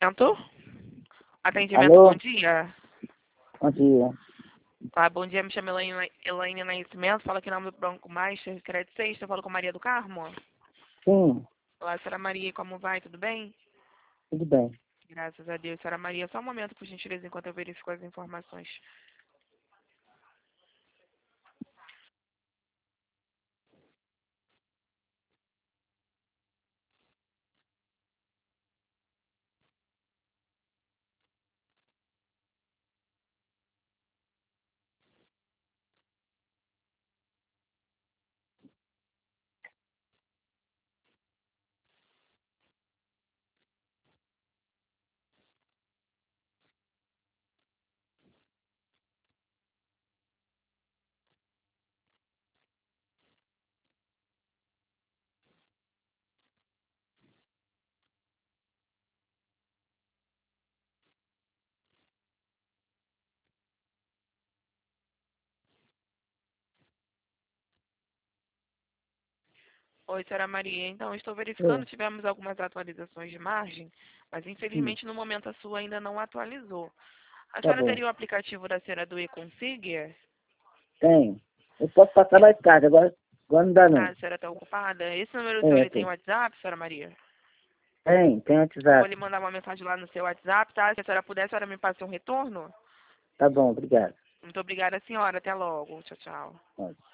Atendimento. Atendimento, Alô? bom dia. Bom dia. Tá, bom dia, me chamo Elaine Nascimento, falo aqui no nome do Banco Master, Crédito Sexta, eu falo com Maria do Carmo. Sim, Olá, senhora Maria, como vai? Tudo bem? tudo bem. Graças a Deus. Senhora Maria, só um momento, por gentileza, enquanto eu verifico as informações. Oi, senhora Maria. Então, estou verificando, É, tivemos algumas atualizações de margem, mas infelizmente no momento a sua ainda não atualizou. A tá senhora bom. teria o aplicativo da senhora do eConfigure? Tem. Eu posso passar mais tarde, agora não dá Ah, não. a senhora está ocupada? Esse número seu, É, ele tem tem. WhatsApp, senhora Maria? Tem Eu vou WhatsApp. lhe mandar uma mensagem lá no seu WhatsApp, tá? Se a senhora puder, a senhora me passe um retorno? Tá bom, obrigado. Muito obrigada, senhora. Até logo. Tchau, tchau. Pode.